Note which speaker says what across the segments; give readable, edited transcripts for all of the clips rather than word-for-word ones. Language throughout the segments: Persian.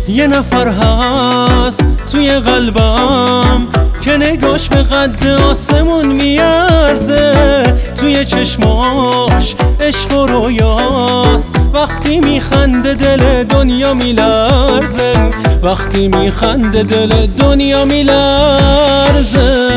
Speaker 1: یه نفر هست توی قلبم که نگاش به قد آسمون میارزه، توی چشماش عشق و رویاست، وقتی میخنده دل دنیا میلرزه، وقتی میخنده دل دنیا میلرزه.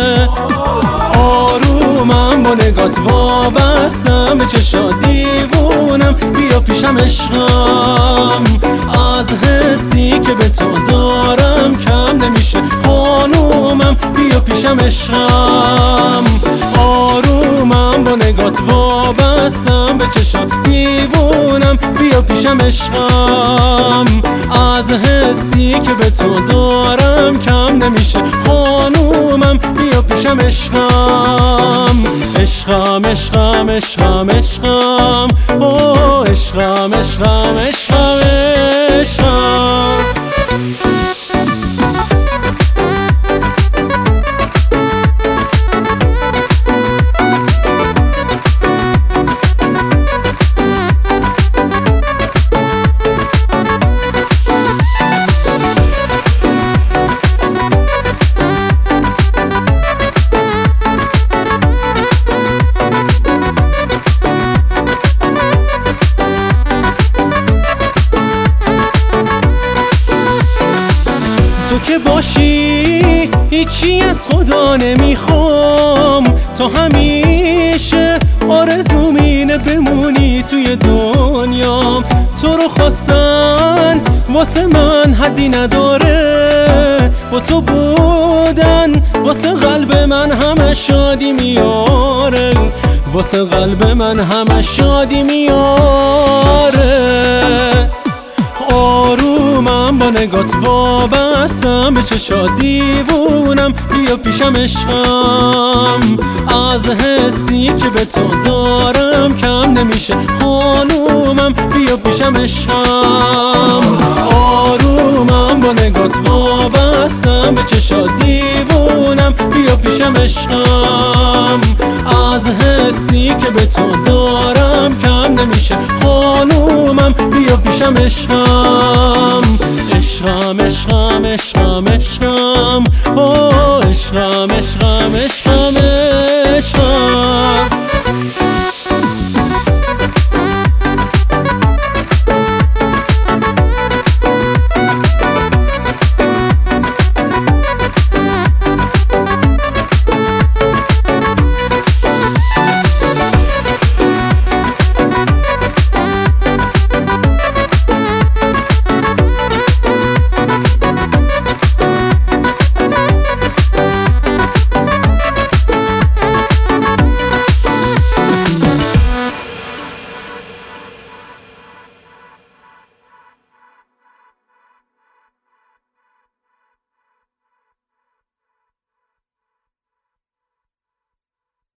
Speaker 1: آرومم با نگات وابستم به چشات دیوونم، بیا پیشم عشقم، از حسی که به تو دارم کم نمیشه خانومم، بیا پیشم عشقم. آرومم با نگات وابستم به چشات دیوونم، بیا پیشم عشقم، از حسی که به تو دارم کم نمیشه خانومم، بیا پیشم عشقم. عشقم عشقم عشقم عشقم او عشقم عشقم عشقم عشقم. تو که باشی هیچی از خدا نمیخوام، تو همیشه آرزوم اینه بمونی توی دنیام، تو رو خواستن واسه من حدی نداره، با تو بودن واسه قلب من همه شادی میاره، واسه قلب من همه شادی میاره. آرومم با نگات وابستم به چشات دیوونم، بیا پیشم عشقم، از حسی که به تو دارم کم نمیشه خانومم، بیا پیشم عشقم. آرومم با نگات وابستم به چشات دیوونم، بیا پیشم عشقم، از حسی که به تو دارم کم نمیشه خانومم، بیا پیشم عشقم. عشقم عشقم عشقم عشقم او عشقم عشقم عشقم